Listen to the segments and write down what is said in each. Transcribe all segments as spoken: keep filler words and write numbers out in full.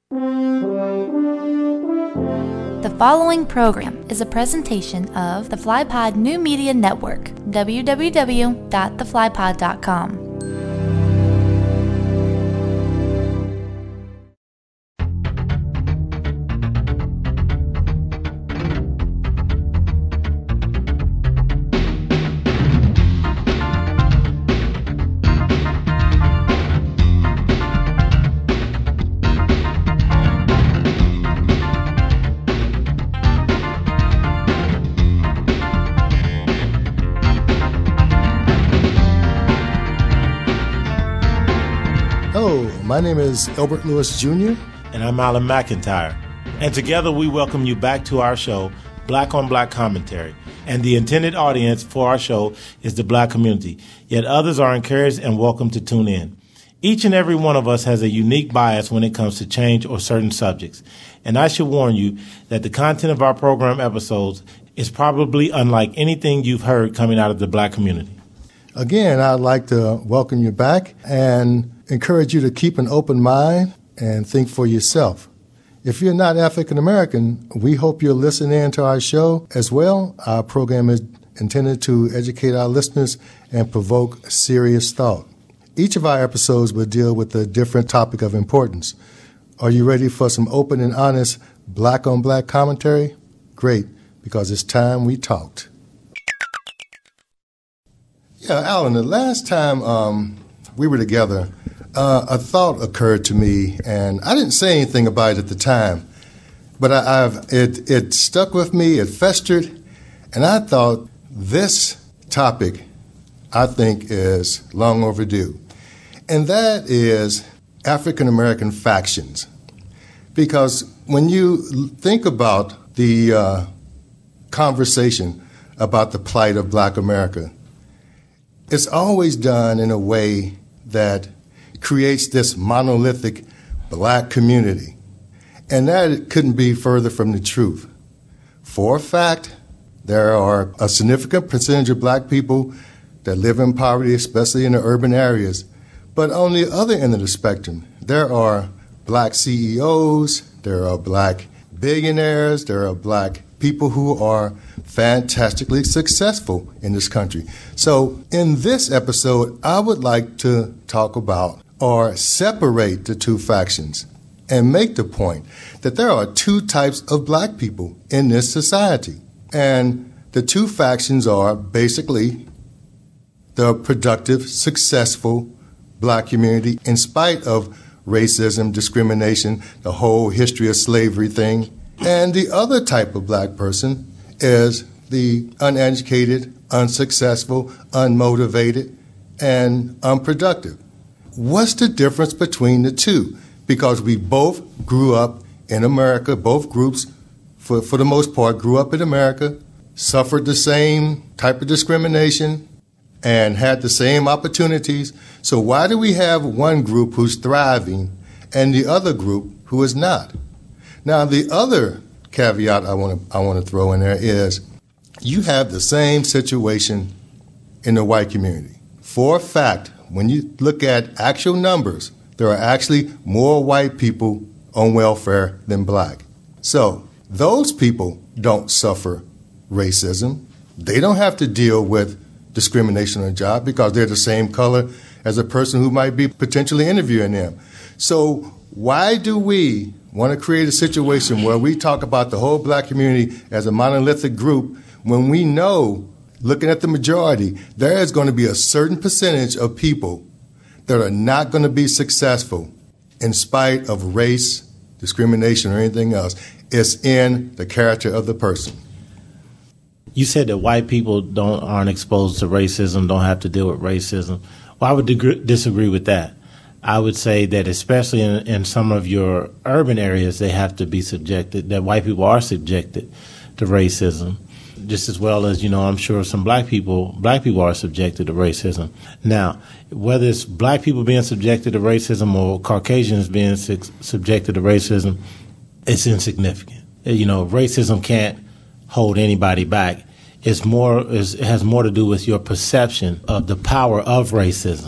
The following program is a presentation of the FlyPod New Media Network, w w w dot the fly pod dot com. My name is Elbert Lewis Junior And I'm Alan McIntyre. And together we welcome you back to our show, Black on Black Commentary. And the intended audience for our show is the Black community. Yet others are encouraged and welcome to tune in. Each and every one of us has a unique bias when it comes to change or certain subjects. And I should warn you that the content of our program episodes is probably unlike anything you've heard coming out of the Black community. Again, I'd like to welcome you back and encourage you to keep an open mind and think for yourself. If you're not African American, we hope you'll listen in to our show as well. Our program is intended to educate our listeners and provoke serious thought. Each of our episodes will deal with a different topic of importance. Are you ready for some open and honest Black on Black commentary? Great, because it's time we talked. Yeah, Alan, the last time um, we were together, Uh, a thought occurred to me, and I didn't say anything about it at the time, but I, I've it, it stuck with me, it festered, and I thought this topic, I think, is long overdue, and that is African American factions. Because when you think about the uh, conversation about the plight of Black America, it's always done in a way that creates this monolithic Black community. And that couldn't be further from the truth. For a fact, there are a significant percentage of Black people that live in poverty, especially in the urban areas. But on the other end of the spectrum, there are Black C E Os, there are Black billionaires, there are Black people who are fantastically successful in this country. So in this episode, I would like to talk about or separate the two factions and make the point that there are two types of Black people in this society. And the two factions are basically the productive, successful Black community in spite of racism, discrimination, the whole history of slavery thing. And the other type of Black person is the uneducated, unsuccessful, unmotivated, and unproductive. What's the difference between the two? Because we both grew up in America, both groups, for, for the most part, grew up in America, suffered the same type of discrimination, and had the same opportunities. So why do we have one group who's thriving and the other group who is not? Now, the other caveat I want to I want to throw in there is you have the same situation in the white community. For a fact, when you look at actual numbers, there are actually more white people on welfare than Black. So those people don't suffer racism. They don't have to deal with discrimination on the job because they're the same color as a person who might be potentially interviewing them. So why do we want to create a situation where we talk about the whole Black community as a monolithic group when we know, looking at the majority, there is going to be a certain percentage of people that are not going to be successful in spite of race, discrimination, or anything else. It's in the character of the person. You said that white people don't aren't exposed to racism, don't have to deal with racism. Well, I would deg- disagree with that. I would say that especially in, in some of your urban areas, they have to be subjected, that white people are subjected to racism. Just as well as, you know, I'm sure some black people, black people are subjected to racism. Now, whether it's black people being subjected to racism or Caucasians being su- subjected to racism, it's insignificant. You know, racism can't hold anybody back. It's more, it's, it has more to do with your perception of the power of racism.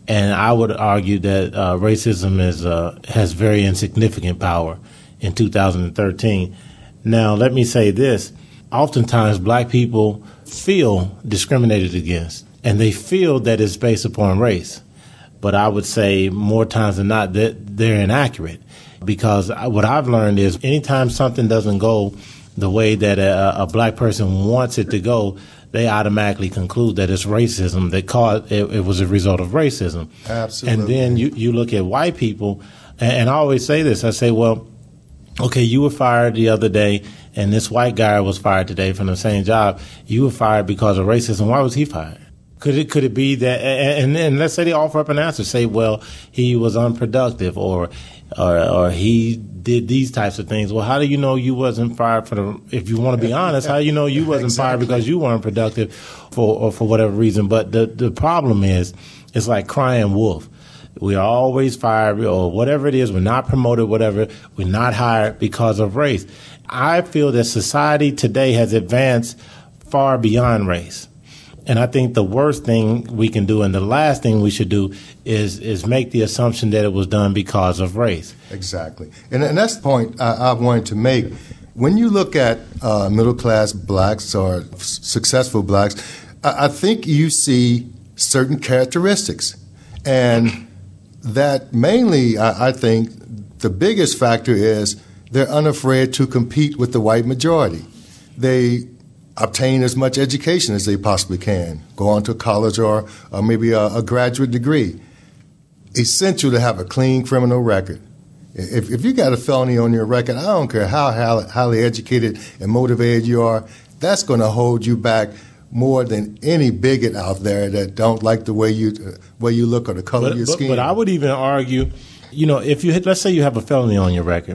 And I would argue that uh, racism is uh, has very insignificant power in two thousand thirteen. Now, let me say this. Oftentimes, black people feel discriminated against, and they feel that it's based upon race. But I would say more times than not that they're inaccurate, because what I've learned is anytime something doesn't go the way that a, a black person wants it to go, they automatically conclude that it's racism, that caused, it, it was a result of racism. Absolutely. And then you, you look at white people, and, and I always say this, I say, well, okay, you were fired the other day, and this white guy was fired today from the same job. You were fired because of racism. Why was he fired? Could it could it be that, and, and let's say they offer up an answer, say, well, he was unproductive, or, or or he did these types of things. Well, how do you know you wasn't fired for the, if you want to be honest, how do you know you wasn't exactly. fired because you weren't productive for or for whatever reason? But the, the problem is, it's like crying wolf. We are always fired, or whatever it is, we're not promoted, whatever, we're not hired because of race. I feel that society today has advanced far beyond race. And I think the worst thing we can do, and the last thing we should do, is is make the assumption that it was done because of race. Exactly. And, and that's the point I, I wanted to make. When you look at uh, middle-class blacks or s- successful blacks, I, I think you see certain characteristics. And that mainly, I, I think, the biggest factor is they're unafraid to compete with the white majority. They obtain as much education as they possibly can, go on to college or, or maybe a, a graduate degree. Essential to have a clean criminal record. If, if you got a felony on your record, I don't care how highly, highly educated and motivated you are, that's going to hold you back more than any bigot out there that don't like the way you uh, way you look or the color but, of your but, skin. But I would even argue, you know, if you hit, let's say you have a felony on your record,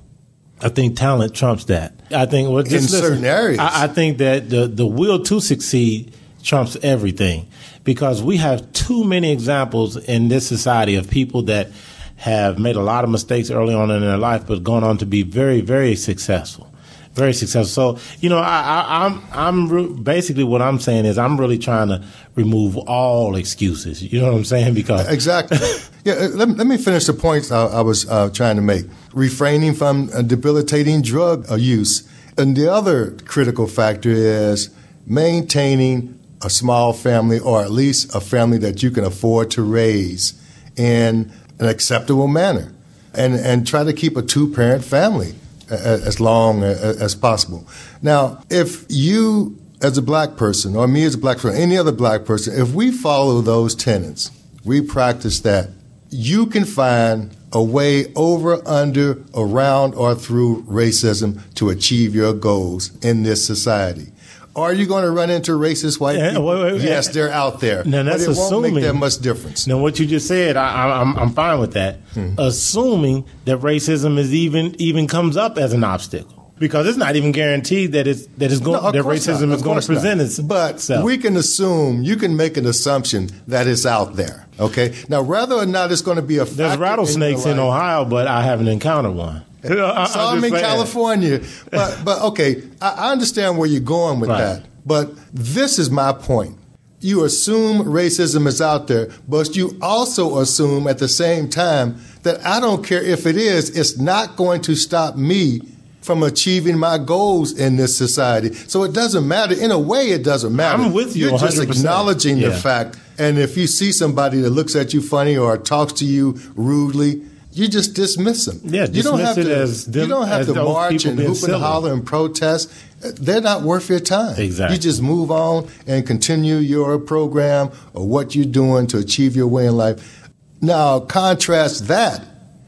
I think talent trumps that. I think well, just in listen, certain areas, I, I think that the the will to succeed trumps everything, because we have too many examples in this society of people that have made a lot of mistakes early on in their life, but gone on to be very, very successful. Very successful. So, you know, I, I, I'm, I'm re- basically what I'm saying is I'm really trying to remove all excuses. You know what I'm saying? Because exactly. Yeah. Let, let me finish the points I, I was uh, trying to make. Refraining from uh, debilitating drug use, and the other critical factor is maintaining a small family, or at least a family that you can afford to raise in an acceptable manner, and and try to keep a two-parent family as long as possible. Now, if you as a black person, or me as a black person, any other black person, if we follow those tenets, we practice that, you can find a way over, under, around, or through racism to achieve your goals in this society. Are you going to run into racist white yeah, people? wait, wait, yes, yeah. they're out there. Now, that's but it assuming, won't make that much difference. Now, what you just said, I, I, I'm, I'm fine with that. Hmm. Assuming that racism is even even comes up as an obstacle, because it's not even guaranteed that it's that it's going no, that racism not. is going to present not. itself. But we can assume, you can make an assumption that it's out there. Okay, now whether or not it's going to be a there's rattlesnakes in, in Ohio, but I haven't encountered one. I, Saw them in saying. California, but but okay, I, I understand where you're going with right. that. But this is my point. You assume racism is out there, but you also assume at the same time that I don't care if it is, it's not going to stop me from achieving my goals in this society. So it doesn't matter. In a way, it doesn't matter. I'm with you You're just one hundred percent. acknowledging yeah. the fact. And if you see somebody that looks at you funny or talks to you rudely, you just dismiss them. Yeah, you don't have it to. as them, you don't have to march and hoop silly. and holler and protest. They're not worth your time. Exactly. You just move on and continue your program or what you're doing to achieve your way in life. Now, contrast that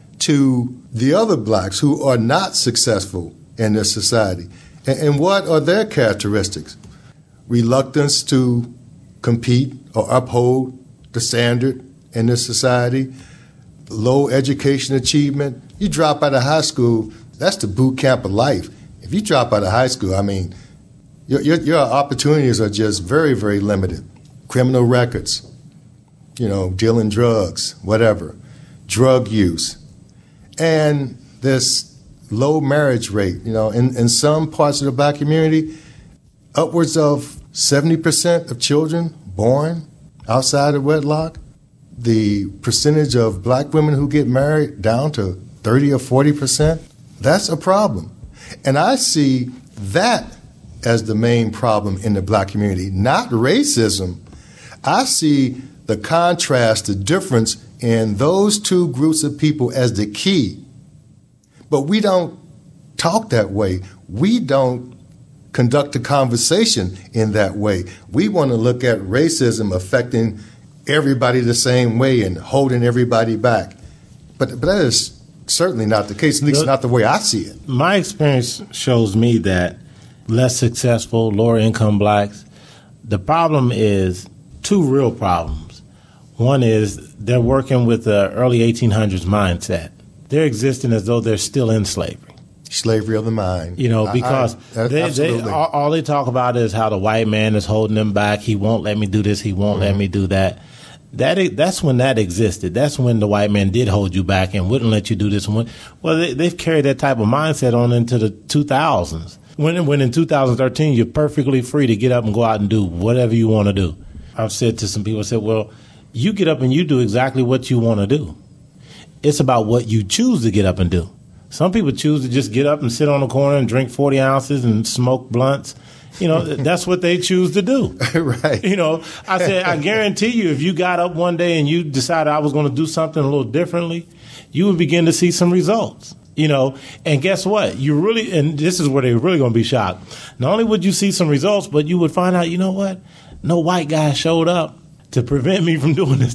to the other blacks who are not successful in this society. And, and what are their characteristics? Reluctance to compete or uphold the standard in this society. Low education achievement. You drop out of high school, that's the boot camp of life. If you drop out of high school, I mean, your, your, your opportunities are just very, very limited. Criminal records, you know, dealing drugs, whatever, drug use. And this low marriage rate, you know, in, in some parts of the black community, upwards of seventy percent of children born outside of wedlock, the percentage of black women who get married down to thirty or forty percent, that's a problem. And I see that as the main problem in the black community, not racism. I see the contrast, the difference in those two groups of people as the key. But we don't talk that way. We don't conduct a conversation in that way. We want to look at racism affecting everybody the same way and holding everybody back. But, but that is certainly not the case, at least the, not the way I see it. My experience shows me that less successful, lower income blacks, the problem is two real problems. One is they're working with the early eighteen hundreds mindset. They're existing as though they're still in slavery. Slavery of the mind. You know, because I, I, they, they, all, all they talk about is how the white man is holding them back. He won't let me do this. He won't mm-hmm. let me do that. That That's when that existed. That's when the white man did hold you back and wouldn't let you do this. Well, they, they've carried that type of mindset on into the two thousands. When, when in two thousand thirteen, you're perfectly free to get up and go out and do whatever you want to do. I've said to some people, I said, well, you get up and you do exactly what you want to do. It's about what you choose to get up and do. Some people choose to just get up and sit on the corner and drink forty ounces and smoke blunts. You know, that's what they choose to do. Right. You know, I said, I guarantee you, if you got up one day and you decided I was going to do something a little differently, you would begin to see some results. You know, and guess what? You really, and this is where they're really going to be shocked. Not only would you see some results, but you would find out, you know what? No white guy showed up to prevent me from doing this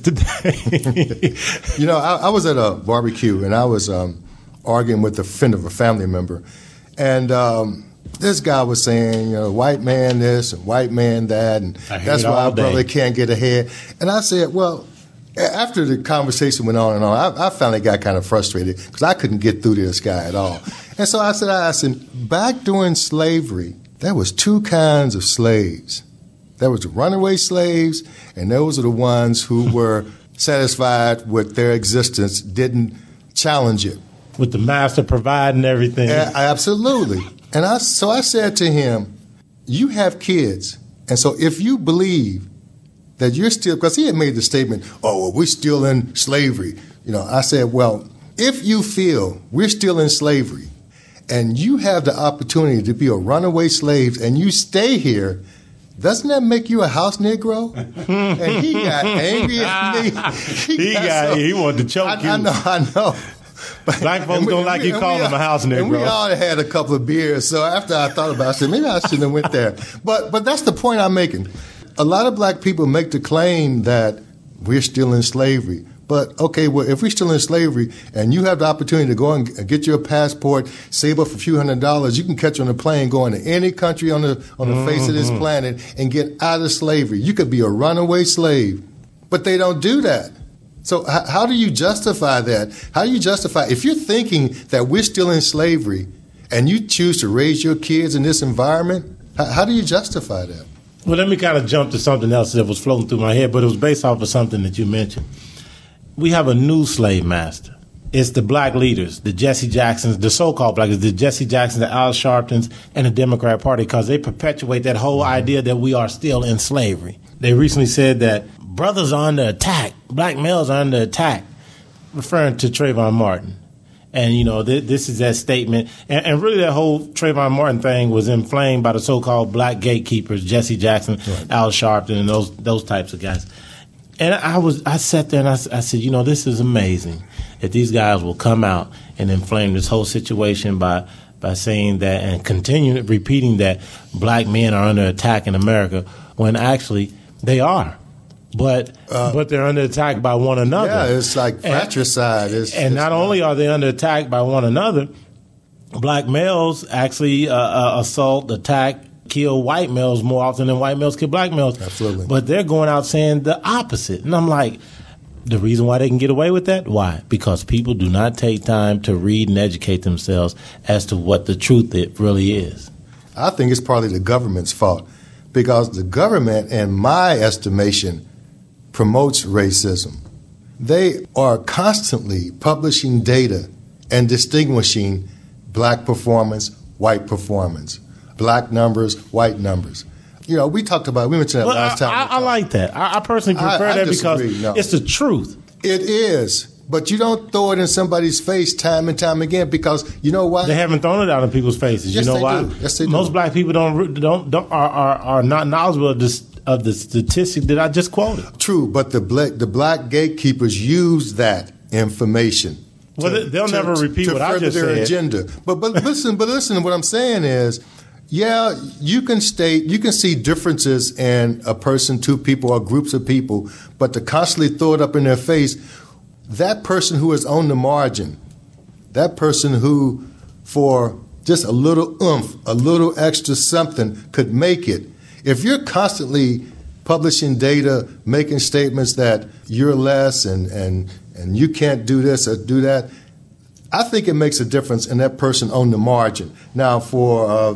today. You know, I, I was at a barbecue and I was um, arguing with a friend of a family member, and um, this guy was saying, you know, white man this and white man that, and that's why our brother can't get ahead. And I said, well, after the conversation went on and on, I, I finally got kind of frustrated because I couldn't get through to this guy at all. And so I said, I said, back during slavery, there was two kinds of slaves. There was the runaway slaves, and those are the ones who were satisfied with their existence, didn't challenge it. With the master providing everything. A- absolutely. And I, so I said to him, you have kids, and so if you believe that you're still, because he had made the statement, oh, well, we're still in slavery. You know, I said, well, if you feel we're still in slavery and you have the opportunity to be a runaway slave and you stay here, doesn't that make you a house Negro? And he got angry at me. He, he got, got so, he wanted to choke I, you. I know, I know. But, Black folks don't like you calling him a house Negro. And we all had a couple of beers, so after I thought about it, I said, maybe I shouldn't have went there. But but that's the point I'm making. A lot of black people make the claim that we're still in slavery. But, okay, well, if we're still in slavery and you have the opportunity to go and get your passport, save up a few hundred dollars, you can catch on a plane going to any country on the on the mm-hmm. face of this planet and get out of slavery. You could be a runaway slave. But they don't do that. So h- how do you justify that? How do you justify, if you're thinking that we're still in slavery and you choose to raise your kids in this environment, h- how do you justify that? Well, let me kind of jump to something else that was floating through my head, but it was based off of something that you mentioned. We have a new slave master. It's the black leaders, the Jesse Jacksons, the so-called black leaders, the Jesse Jacksons, the Al Sharptons, and the Democrat Party, because they perpetuate that whole idea that we are still in slavery. They recently said that brothers are under attack, black males are under attack, referring to Trayvon Martin. And, you know, th- this is that statement. And, and really that whole Trayvon Martin thing was inflamed by the so-called black gatekeepers, Jesse Jackson, right. Al Sharpton, and those those types of guys. And I was I sat there and I, I said, you know, this is amazing that these guys will come out and inflame this whole situation by by saying that and continue repeating that black men are under attack in America when actually they are. But uh, but they're under attack by one another. Yeah, it's like fratricide. And, and not, not only are they under attack by one another, black males actually uh, uh, assault, attack, kill white males more often than white males kill black males. Absolutely. But they're going out saying the opposite. And I'm like, the reason why they can get away with that? Why? Because people do not take time to read and educate themselves as to what the truth it really is. I think it's partly the government's fault because the government, in my estimation, promotes racism. They are constantly publishing data and distinguishing black performance, white performance, black numbers, white numbers. you know, we talked about, we mentioned that well, last time. I, I, I like that. I, I personally prefer I, I that disagree, because no. it's the truth. It is. But you don't throw it in somebody's face time and time again because you know why? They haven't thrown it out in people's faces. Yes, you know they why? do. Yes, they do. Most black people don't don't, don't are, are are not knowledgeable of this of the statistic that I just quoted. True, but the black the black gatekeepers use that information. Well, to, they'll to, never repeat to what I further just their said. agenda. But but listen, but listen. What I'm saying is, yeah, you can state you can see differences in a person, two people, or groups of people, but to constantly throw it up in their face. That person who is on the margin, that person who, for just a little oomph, a little extra something, could make it. If you're constantly publishing data, making statements that you're less and, and, and you can't do this or do that, I think it makes a difference in that person on the margin. Now, for a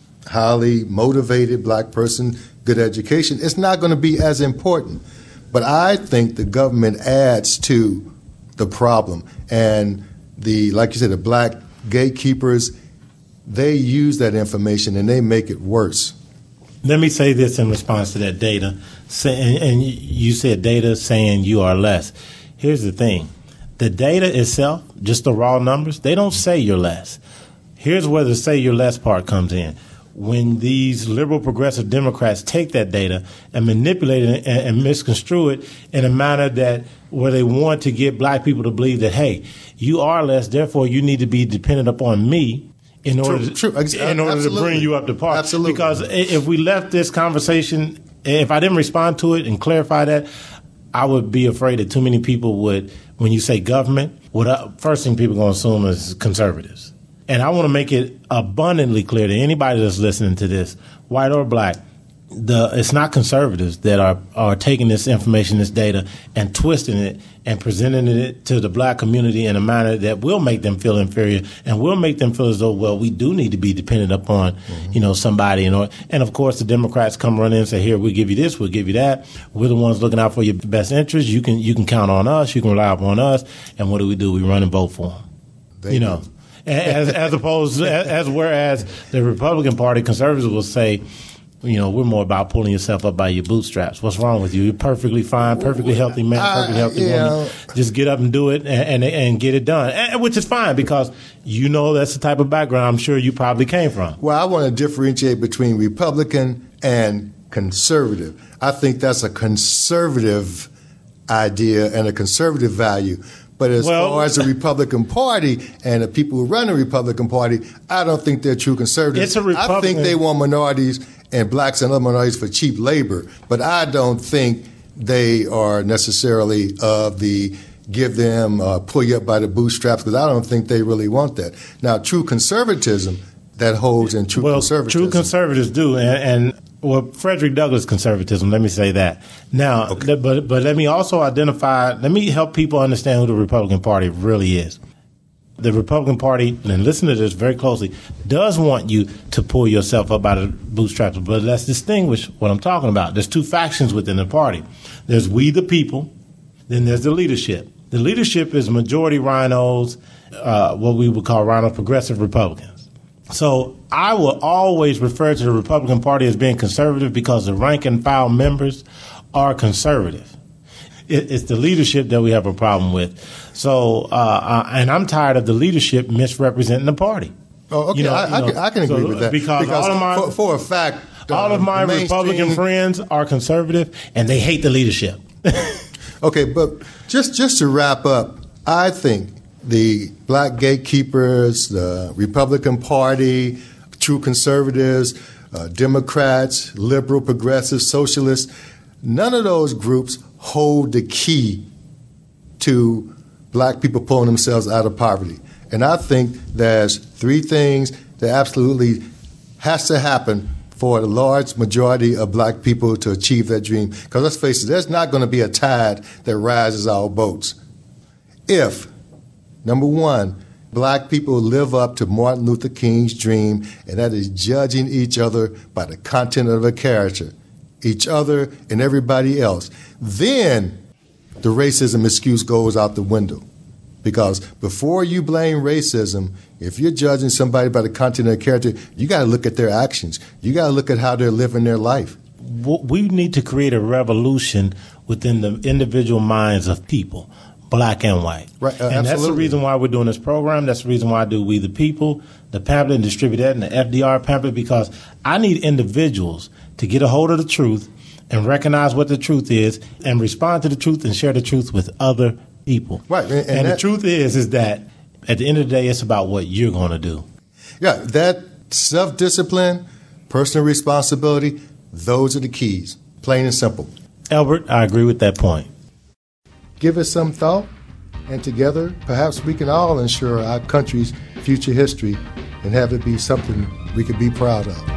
highly motivated black person, good education, it's not going to be as important. But I think the government adds to the problem. And the, like you said, the black gatekeepers, they use that information and they make it worse. Let me say this in response to that data. Say, and you said data saying you are less. Here's the thing. The data itself, just the raw numbers, they don't say you're less. Here's where the say you're less part comes in. When these liberal progressive Democrats take that data and manipulate it and, and misconstrue it in a manner that where they want to get black people to believe that, hey, you are less, therefore you need to be dependent upon me in order, true, to, true. Ex- in order to bring you up to par. Absolutely. Because if we left this conversation, if I didn't respond to it and clarify that, I would be afraid that too many people would, when you say government, what I, first thing people are going to assume is conservatives. And I want to make it abundantly clear to anybody that's listening to this, white or black, the it's not conservatives that are, are taking this information, this data, and twisting it and presenting it to the black community in a manner that will make them feel inferior and will make them feel as though, well, we do need to be dependent upon, mm-hmm. you know, somebody. You know, and of course, the Democrats come run in and say, here, we'll give you this, we'll give you that. We're the ones looking out for your best interests. You can you can count on us. You can rely upon us. And what do we do? We run and vote for them. They you know. Do. As as opposed to, as, as whereas the Republican Party, conservatives will say, you know, we're more about pulling yourself up by your bootstraps. What's wrong with you? You're perfectly fine, perfectly healthy man, perfectly healthy uh, yeah. woman. Just get up and do it and and, and get it done, and, which is fine because you know that's the type of background I'm sure you probably came from. Well, I want to differentiate between Republican and conservative. I think that's a conservative idea and a conservative value. But as well, far as the Republican Party and the people who run the Republican Party, I don't think they're true conservatives. It's a Republican. I think they want minorities and blacks and other minorities for cheap labor. But I don't think they are necessarily of the give them, uh, pull you up by the bootstraps, because I don't think they really want that. Now, true conservatism, that holds in true well, conservatism. True conservatives do, and, and well, Frederick Douglass conservatism, let me say that. Now, okay. th- but but let me also identify, let me help people understand who the Republican Party really is. The Republican Party, and listen to this very closely, does want you to pull yourself up out of the bootstraps, but let's distinguish what I'm talking about. There's two factions within the party. There's we the people, then there's the leadership. The leadership is majority rhinos, uh, what we would call rhino progressive Republicans. So I will always refer to the Republican Party as being conservative because the rank and file members are conservative. It, it's the leadership that we have a problem with. So, uh, uh, and I'm tired of the leadership misrepresenting the party. Oh, okay. You know, I, I, you know, can, I can agree so, with that. Because, because all of my, for, for a fact, all of my Republican friends are conservative, and they hate the leadership. Okay, but just just to wrap up, I think the black gatekeepers, the Republican Party, true conservatives, uh, Democrats, liberal, progressive, socialists, none of those groups hold the key to black people pulling themselves out of poverty. And I think there's three things that absolutely has to happen for the large majority of black people to achieve that dream. Because let's face it, there's not going to be a tide that rises our boats. If, number one, black people live up to Martin Luther King's dream, and that is judging each other by the content of their character, each other and everybody else, then the racism excuse goes out the window. Because before you blame racism, if you're judging somebody by the content of their character, you got to look at their actions. You got to look at how they're living their life. We need to create a revolution within the individual minds of people, black and white. Right, uh, and absolutely. That's the reason why we're doing this program. That's the reason why I do We the People, the pamphlet, and distribute that, and the F D R pamphlet, because I need individuals to get a hold of the truth and recognize what the truth is and respond to the truth and share the truth with other people. Right. And, and, and that, the truth is, is that at the end of the day, it's about what you're going to do. Yeah, that self-discipline, personal responsibility, those are the keys, plain and simple. Albert, I agree with that point. Give it some thought, and together, perhaps we can all ensure our country's future history and have it be something we could be proud of.